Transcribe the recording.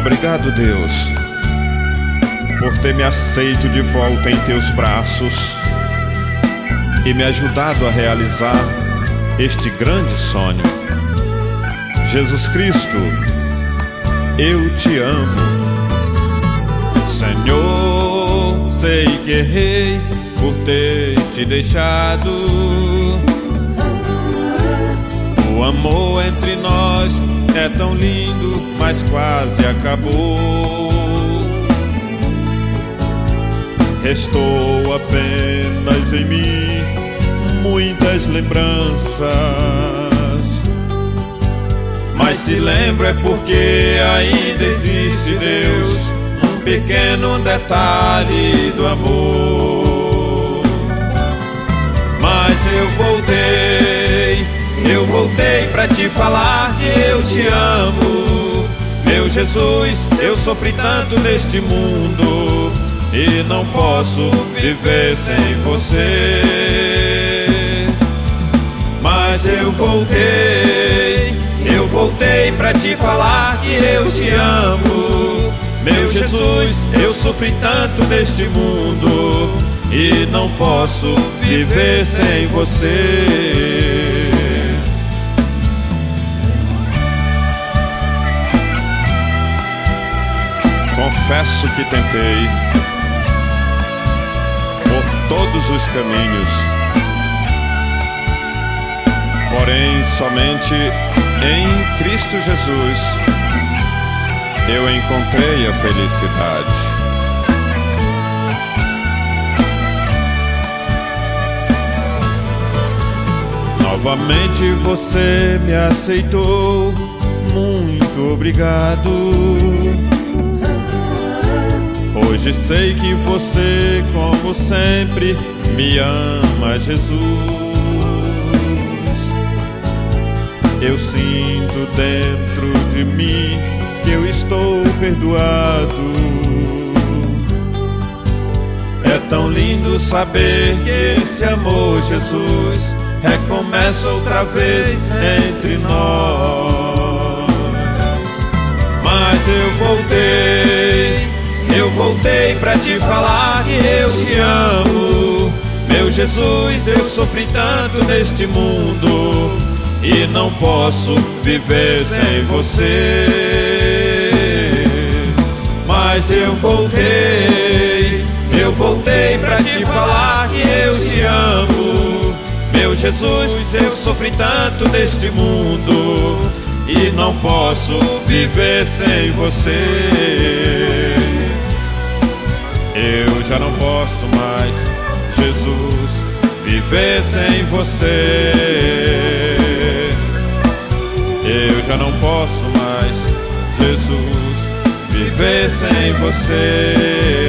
Obrigado, Deus, por ter me aceito de volta em teus braços e me ajudado a realizar este grande sonho. Jesus Cristo, eu te amo. Senhor, sei que errei por ter te deixado. O amor entre nós é tão lindo, mas quase acabou. Restou apenas em mim muitas lembranças, mas se lembra é porque ainda existe, Deus, um pequeno detalhe do amor. Mas eu voltei pra te falar que eu te amo. Meu Jesus, eu sofri tanto neste mundo e não posso viver sem você. Mas eu voltei pra te falar que eu te amo. Meu Jesus, eu sofri tanto neste mundo e não posso viver sem você. Confesso que tentei por todos os caminhos, porém somente em Cristo Jesus eu encontrei a felicidade. Novamente você me aceitou, muito obrigado. Hoje sei que você, como sempre, me ama, Jesus. Eu sinto dentro de mim que eu estou perdoado. É tão lindo saber que esse amor, Jesus, recomeça outra vez entre nós. Mas eu voltei pra te falar que eu te amo. Meu Jesus, eu sofri tanto neste mundo e não posso viver sem você. Mas eu voltei pra te falar que eu te amo. Meu Jesus, eu sofri tanto neste mundo e não posso viver sem você. Eu já não posso mais, Jesus, viver sem você. Eu já não posso mais, Jesus, viver sem você.